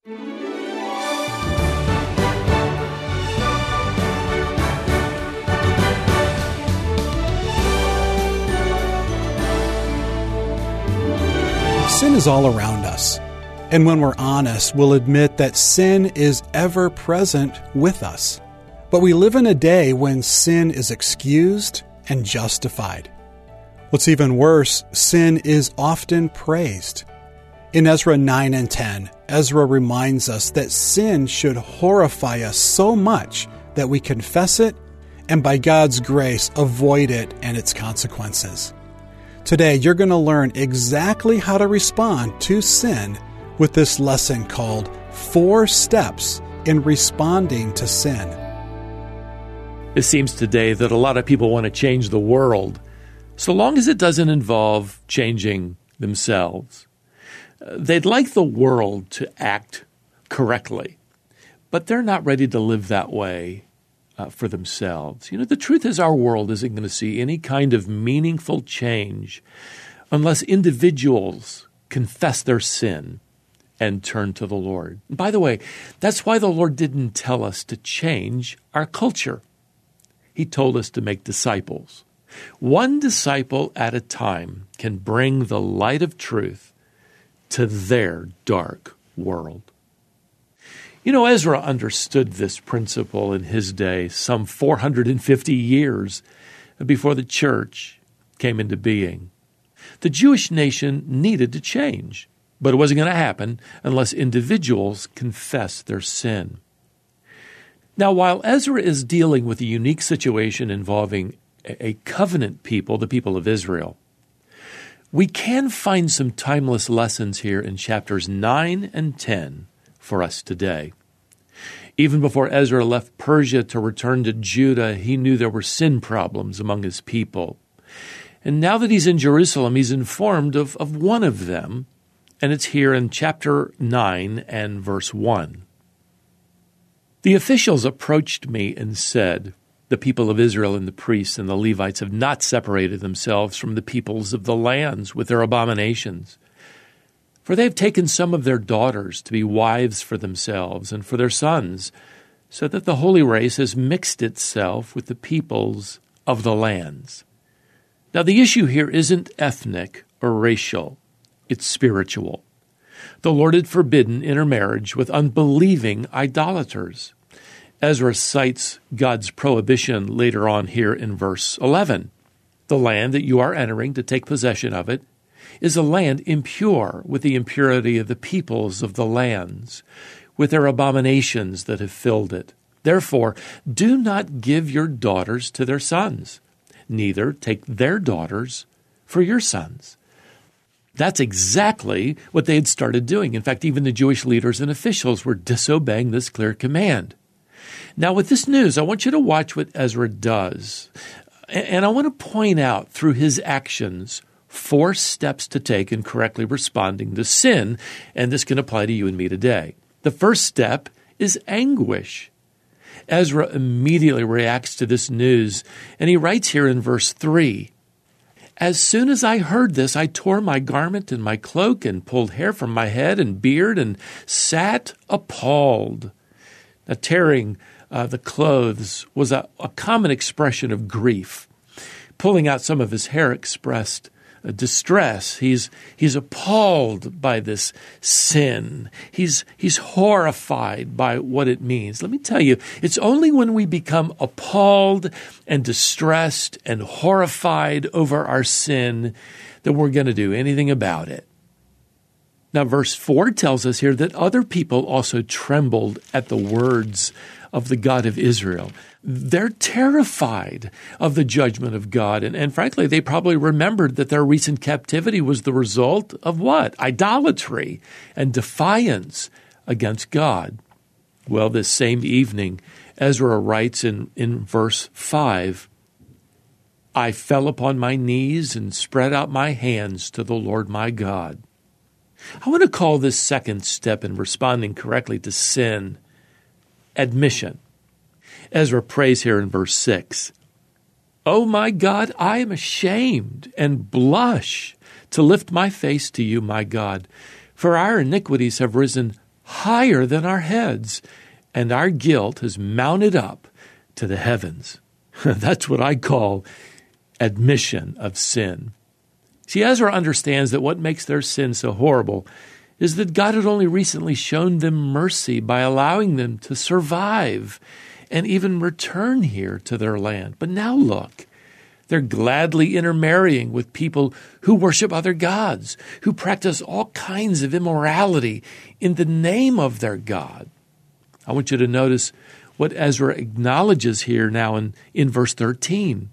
Sin is all around us. And when we're honest, we'll admit that sin is ever present with us. But we live in a day when sin is excused and justified. What's even worse, sin is often praised. In Ezra 9 and 10, Ezra reminds us that sin should horrify us so much that we confess it and by God's grace avoid it and its consequences. Today, you're going to learn exactly how to respond to sin with this lesson called 4 Steps in Responding to Sin. It seems today that a lot of people want to change the world, so long as it doesn't involve changing themselves. They'd like the world to act correctly, but they're not ready to live that way for themselves. You know, the truth is our world isn't going to see any kind of meaningful change unless individuals confess their sin and turn to the Lord. By the way, that's why the Lord didn't tell us to change our culture. He told us to make disciples. One disciple at a time can bring the light of truth to their dark world. You know, Ezra understood this principle in his day, some 450 years before the church came into being. The Jewish nation needed to change, but it wasn't going to happen unless individuals confessed their sin. Now, while Ezra is dealing with a unique situation involving a covenant people, the people of Israel, we can find some timeless lessons here in chapters 9 and 10 for us today. Even before Ezra left Persia to return to Judah, he knew there were sin problems among his people. And now that he's in Jerusalem, he's informed of one of them, and it's here in chapter 9 and verse 1. The officials approached me and said, "The people of Israel and the priests and the Levites have not separated themselves from the peoples of the lands with their abominations. For they have taken some of their daughters to be wives for themselves and for their sons, so that the holy race has mixed itself with the peoples of the lands." Now, the issue here isn't ethnic or racial. It's spiritual. The Lord had forbidden intermarriage with unbelieving idolaters. Ezra cites God's prohibition later on here in verse 11. The land that you are entering to take possession of it is a land impure with the impurity of the peoples of the lands, with their abominations that have filled it. Therefore, do not give your daughters to their sons, neither take their daughters for your sons. That's exactly what they had started doing. In fact, even the Jewish leaders and officials were disobeying this clear command. Now, with this news, I want you to watch what Ezra does. And I want to point out through his actions 4 steps to take in correctly responding to sin, and this can apply to you and me today. The first step is anguish. Ezra immediately reacts to this news, and he writes here in verse 3, "As soon as I heard this, I tore my garment and my cloak and pulled hair from my head and beard and sat appalled." Now, tearing the clothes was a common expression of grief. Pulling out some of his hair expressed distress. He's appalled by this sin. He's horrified by what it means. Let me tell you, it's only when we become appalled and distressed and horrified over our sin that we're going to do anything about it. Now, verse 4 tells us here that other people also trembled at the words of the God of Israel. They're terrified of the judgment of God. And frankly, they probably remembered that their recent captivity was the result of what? Idolatry and defiance against God. Well, this same evening, Ezra writes in verse 5, "I fell upon my knees and spread out my hands to the Lord my God." I want to call this second step in responding correctly to sin admission. Ezra prays here in verse 6, "Oh my God, I am ashamed and blush to lift my face to you, my God, for our iniquities have risen higher than our heads, and our guilt has mounted up to the heavens. That's what I call admission of sin. See, Ezra understands that what makes their sin so horrible is that God had only recently shown them mercy by allowing them to survive and even return here to their land. But now look, they're gladly intermarrying with people who worship other gods, who practice all kinds of immorality in the name of their God. I want you to notice what Ezra acknowledges here now in verse 13.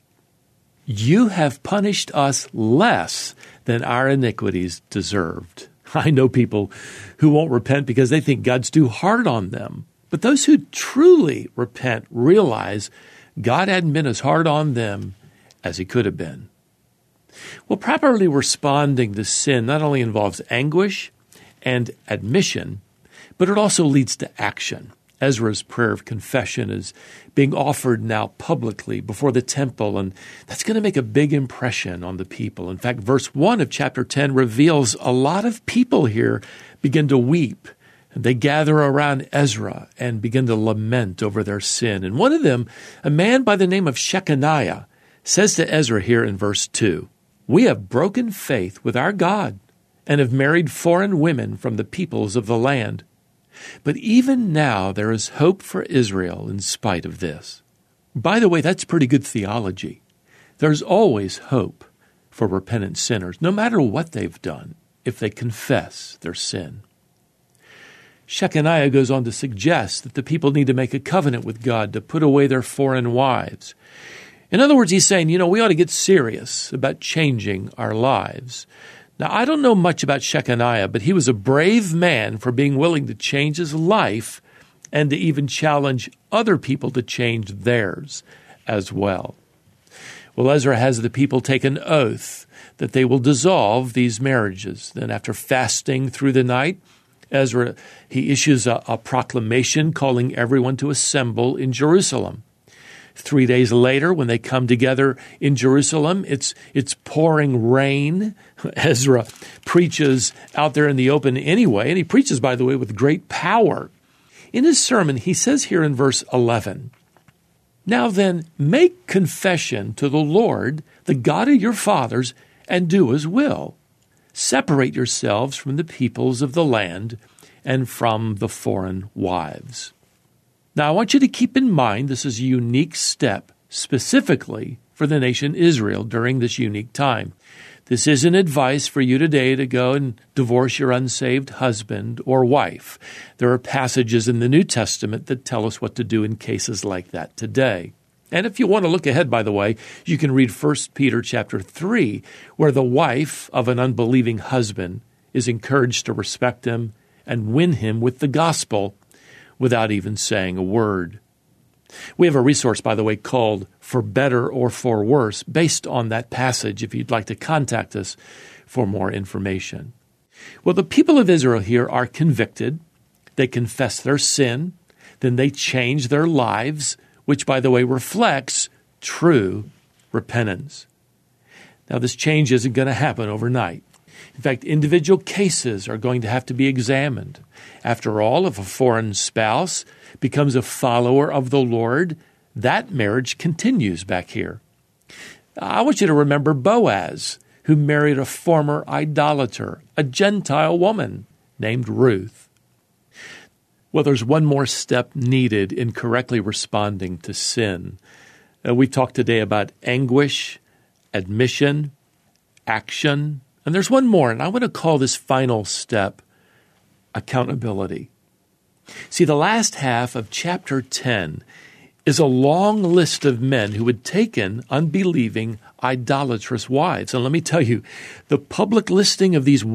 You have punished us less than our iniquities deserved. I know people who won't repent because they think God's too hard on them. But those who truly repent realize God hadn't been as hard on them as he could have been. Well, properly responding to sin not only involves anguish and admission, but it also leads to action. Ezra's prayer of confession is being offered now publicly before the temple, and that's going to make a big impression on the people. In fact, verse 1 of chapter 10 reveals a lot of people here begin to weep. And they gather around Ezra and begin to lament over their sin. And one of them, a man by the name of Shechaniah, says to Ezra here in verse 2, we have broken faith with our God and have married foreign women from the peoples of the land. But even now there is hope for Israel in spite of this. By the way, that's pretty good theology. There's always hope for repentant sinners, no matter what they've done, if they confess their sin. Shechaniah goes on to suggest that the people need to make a covenant with God to put away their foreign wives. In other words, he's saying, we ought to get serious about changing our lives. Now, I don't know much about Shechaniah, but he was a brave man for being willing to change his life and to even challenge other people to change theirs as well. Well, Ezra has the people take an oath that they will dissolve these marriages. Then after fasting through the night, Ezra, he issues a proclamation calling everyone to assemble in Jerusalem. 3 days later, when they come together in Jerusalem, it's pouring rain. Ezra preaches out there in the open anyway, and he preaches, by the way, with great power. In his sermon, he says here in verse 11, now then, make confession to the Lord, the God of your fathers, and do his will. Separate yourselves from the peoples of the land and from the foreign wives. Now, I want you to keep in mind this is a unique step specifically for the nation Israel during this unique time. This isn't advice for you today to go and divorce your unsaved husband or wife. There are passages in the New Testament that tell us what to do in cases like that today. And if you want to look ahead, by the way, you can read 1 Peter chapter 3, where the wife of an unbelieving husband is encouraged to respect him and win him with the gospel without even saying a word. We have a resource, by the way, called For Better or For Worse, based on that passage, if you'd like to contact us for more information. Well, the people of Israel here are convicted. They confess their sin. Then they change their lives, which, by the way, reflects true repentance. Now, this change isn't going to happen overnight. In fact, individual cases are going to have to be examined. After all, if a foreign spouse becomes a follower of the Lord, that marriage continues back here. I want you to remember Boaz, who married a former idolater, a Gentile woman named Ruth. Well, there's one more step needed in correctly responding to sin. We talked today about anguish, admission, action, and there's one more, and I want to call this final step accountability. See, the last half of chapter 10 is a long list of men who had taken unbelieving, idolatrous wives. And let me tell you, the public listing of these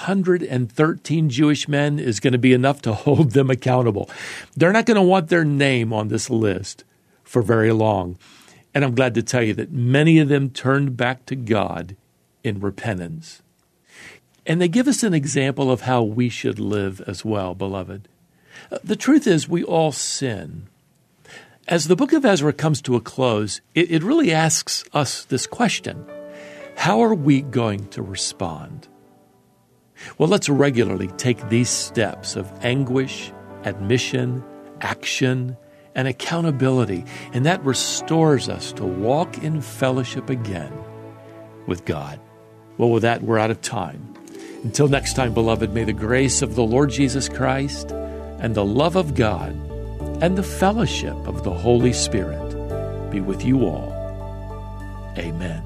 113 Jewish men is going to be enough to hold them accountable. They're not going to want their name on this list for very long. And I'm glad to tell you that many of them turned back to God in repentance. And they give us an example of how we should live as well, beloved. The truth is, we all sin. As the book of Ezra comes to a close, it really asks us this question: how are we going to respond? Well, let's regularly take these steps of anguish, admission, action, and accountability, and that restores us to walk in fellowship again with God. Well, with that, we're out of time. Until next time, beloved, may the grace of the Lord Jesus Christ and the love of God and the fellowship of the Holy Spirit be with you all. Amen.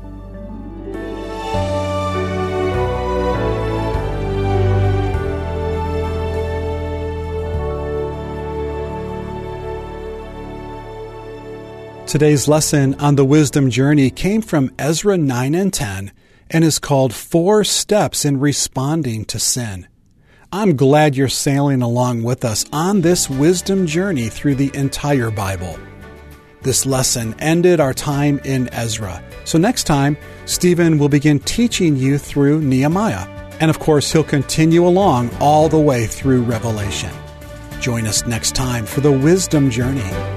Today's lesson on the wisdom journey came from Ezra 9 and 10 and is called 4 Steps in Responding to Sin. I'm glad you're sailing along with us on this wisdom journey through the entire Bible. This lesson ended our time in Ezra. So next time, Stephen will begin teaching you through Nehemiah. And of course, he'll continue along all the way through Revelation. Join us next time for the wisdom journey.